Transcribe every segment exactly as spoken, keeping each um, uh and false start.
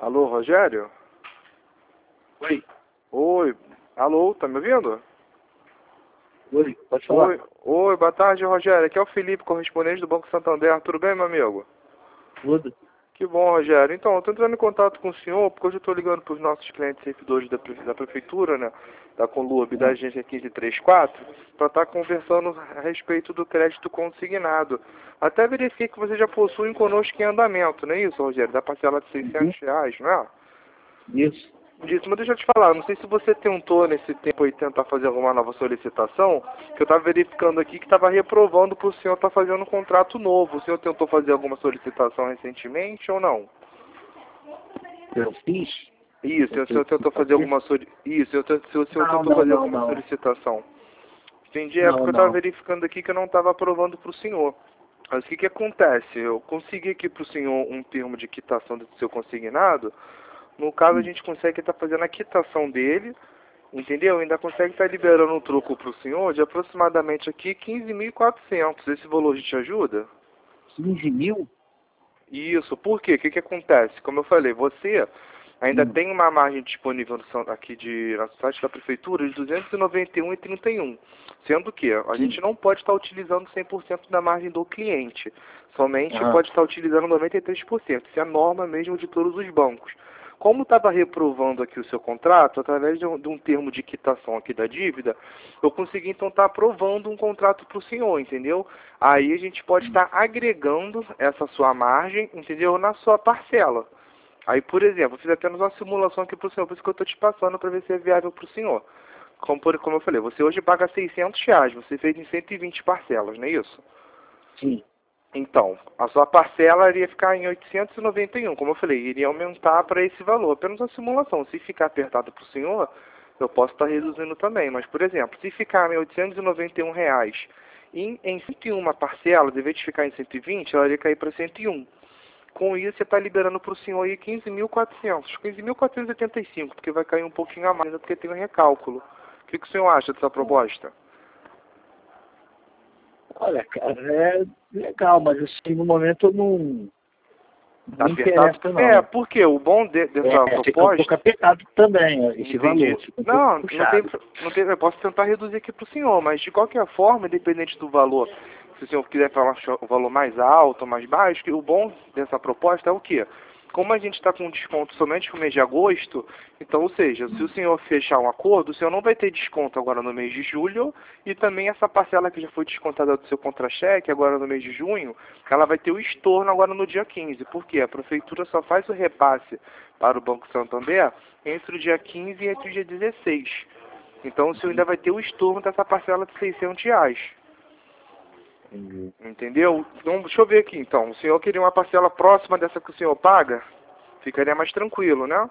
Alô, Rogério? Oi. Oi. Alô, tá me ouvindo? Oi, pode falar. Oi, oi, boa tarde, Rogério. Aqui é o Felipe, correspondente do Banco Santander. Tudo bem, meu amigo? Tudo. Que bom, Rogério. Então, eu tô entrando em contato com o senhor, porque hoje eu tô ligando para os nossos clientes servidores da, pre- da Prefeitura, né? Da Conlurb, da Ah, agência quinze trinta e quatro, para estar conversando a respeito do crédito consignado. Até verifiquei que você já possui conosco em andamento, não é isso, Rogério? Da parcela de uhum. seiscentos reais, não é? Isso. Disso, mas deixa eu te falar, não sei se você tentou nesse tempo aí tentar fazer alguma nova solicitação, que eu estava verificando aqui que estava reprovando para o senhor estar fazendo um contrato novo. O senhor tentou fazer alguma solicitação recentemente ou não? Eu fiz. Isso, Eu o fiz senhor tentou fazer fazer? alguma soli... Isso, eu te- se o senhor Não, tentou não, fazer não, alguma não. solicitação. Entendi, é Não, porque eu estava não. verificando aqui que eu não estava aprovando para o senhor. Mas o que que acontece? Eu consegui aqui para o senhor um termo de quitação do seu consignado. No caso, a Hum. gente consegue estar fazendo a quitação dele. Entendeu? Ainda consegue estar liberando um troco para o senhor de aproximadamente aqui quinze mil e quatrocentos. Esse valor te ajuda? quinze mil? Isso. Por quê? O que que acontece? Como eu falei, você ainda Hum. tem uma margem disponível no, são- aqui de, no site da prefeitura de duzentos e noventa e um vírgula trinta e um. Sendo que a gente Sim. não pode estar utilizando cem por cento da margem do cliente. Somente Aham. pode estar utilizando noventa e três por cento. Isso é a norma mesmo de todos os bancos. Como estava reprovando aqui o seu contrato, através de um, de um termo de quitação aqui da dívida, eu consegui então estar aprovando um contrato para o senhor, entendeu? Aí a gente pode Hum. estar agregando essa sua margem, entendeu? Na sua parcela. Aí, por exemplo, eu fiz apenas uma simulação aqui para o senhor, por isso que eu estou te passando para ver se é viável para o senhor. Como, por- como eu falei, você hoje paga seiscentos reais, você fez em cento e vinte parcelas, não é isso? Sim. Então, a sua parcela iria ficar em oitocentos e noventa e um, como eu falei, iria aumentar para esse valor, apenas uma simulação. Se ficar apertado para o senhor, eu posso estar reduzindo também. Mas, por exemplo, se ficar em oitocentos e noventa e um reais em, em cento e uma parcelas, em vez de ficar em cento e vinte, ela iria cair para cento e um. Com isso, você está liberando para o senhor aí quinze mil e quatrocentos, quinze mil quatrocentos e oitenta e cinco, porque vai cair um pouquinho a mais, ainda porque tem um recálculo. O que, que o senhor acha dessa proposta? Olha, cara, é legal, mas assim, no momento eu não, Tá não apertado? interessa É, não. porque o bom de- dessa É, fica um proposta. pouco apertado também, ó, esse Entendi. valor, fica um pouco Não, não tem, puxado. não tem, eu posso tentar reduzir aqui para o senhor, mas de qualquer forma, independente do valor, se o senhor quiser falar o valor mais alto ou mais baixo, que o bom dessa proposta é o quê? Como a gente está com desconto somente no mês de agosto, então, ou seja, se o senhor fechar um acordo, o senhor não vai ter desconto agora no mês de julho e também essa parcela que já foi descontada do seu contra-cheque agora no mês de junho, ela vai ter o estorno agora no dia quinze. Por quê? A prefeitura só faz o repasse para o Banco Santander entre o dia quinze e entre o dia dezesseis. Então o senhor ainda vai ter o estorno dessa parcela de seiscentos reais. Entendi. Entendeu? Então, deixa eu ver aqui então. O senhor queria uma parcela próxima dessa que o senhor paga? Ficaria mais tranquilo, né?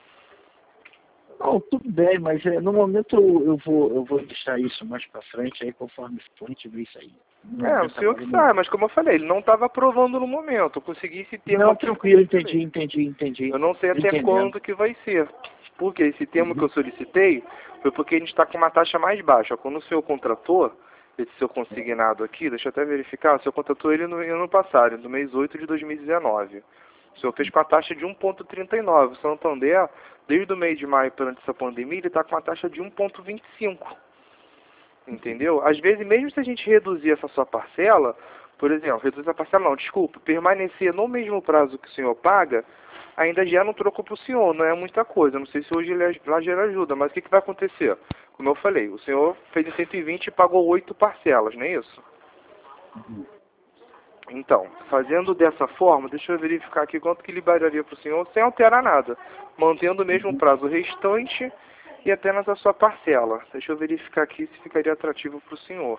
Não, tudo bem, mas é, no momento eu, eu vou, eu vou deixar isso mais pra frente aí, conforme for, a gente vê isso aí. No É, o momento senhor agora que eu sabe, não. mas como eu falei, ele não estava aprovando no momento. Eu consegui esse termo Não, aqui, como tranquilo, eu falei. entendi, entendi, entendi. Eu não sei Tô até entendendo. quando que vai ser. Porque esse termo que Uhum. eu solicitei foi porque a gente está com uma taxa mais baixa. Quando o senhor contratou, esse seu consignado aqui, deixa eu até verificar, o senhor contratou ele no ano passado, no mês oito de dois mil e dezenove. O senhor fez com a taxa de um vírgula trinta e nove. O Santander, desde o mês de maio, durante essa pandemia, ele está com uma taxa de um vírgula vinte e cinco. Entendeu? Às vezes, mesmo se a gente reduzir essa sua parcela, por exemplo, reduzir a parcela não, desculpa, permanecer no mesmo prazo que o senhor paga, ainda gera um troco para o senhor, não é muita coisa. Não sei se hoje ele lá gera ajuda, mas o que, que vai acontecer? Como eu falei, o senhor fez em cento e vinte e pagou oito parcelas, não é isso? Uhum. Então, fazendo dessa forma, deixa eu verificar aqui quanto que liberaria para o senhor sem alterar nada, mantendo o mesmo Uhum. prazo restante e apenas a sua parcela. Deixa eu verificar aqui se ficaria atrativo para o senhor.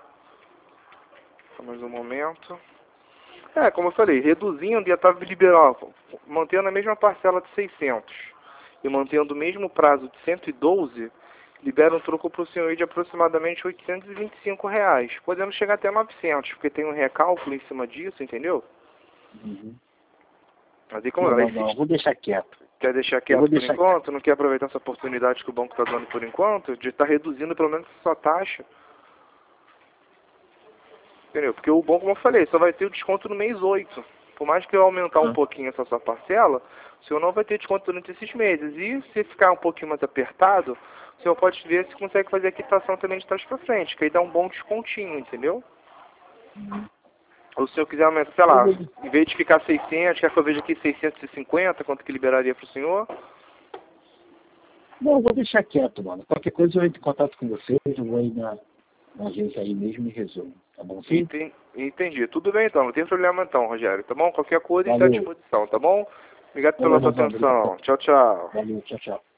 Só mais um momento. É, como eu falei, reduzindo ia estar liberando, mantendo a mesma parcela de seiscentos e mantendo o mesmo prazo de cento e doze, libera um troco para o senhor aí de aproximadamente oitocentos e vinte e cinco reais, podendo chegar até novecentos, porque tem um recálculo em cima disso, entendeu? Uhum. Mas aí como Não, aí não, não, eu se vou deixar quieto. quer deixar Eu vou quieto por deixar quieto. enquanto, não quer aproveitar essa oportunidade que o banco está dando por enquanto, de estar reduzindo pelo menos a sua taxa, entendeu? Porque o bom, como eu falei, só vai ter o desconto no mês oito. Por mais que eu aumentar um Ah. pouquinho essa sua parcela, o senhor não vai ter desconto durante esses meses. E se ficar um pouquinho mais apertado, o senhor pode ver se consegue fazer a quitação também de trás para frente, que aí dá um bom descontinho, entendeu? Uhum. Ou se eu quiser aumentar, sei lá, em vez de ficar seiscentos, quer que eu veja aqui seiscentos e cinquenta, quanto que liberaria para o senhor? Não, eu vou deixar quieto, mano. Qualquer coisa eu entro em contato com vocês, eu vou ir na, na agência aí mesmo e resolvo. Tá bom, sim? Entendi. Entendi. Tudo bem então, não tem problema então, Rogério, tá bom? Qualquer coisa está à Valeu. disposição, tá bom? Obrigado pela Valeu, sua Rosão. Obrigado. atenção. Tchau, tchau. Valeu, tchau, tchau.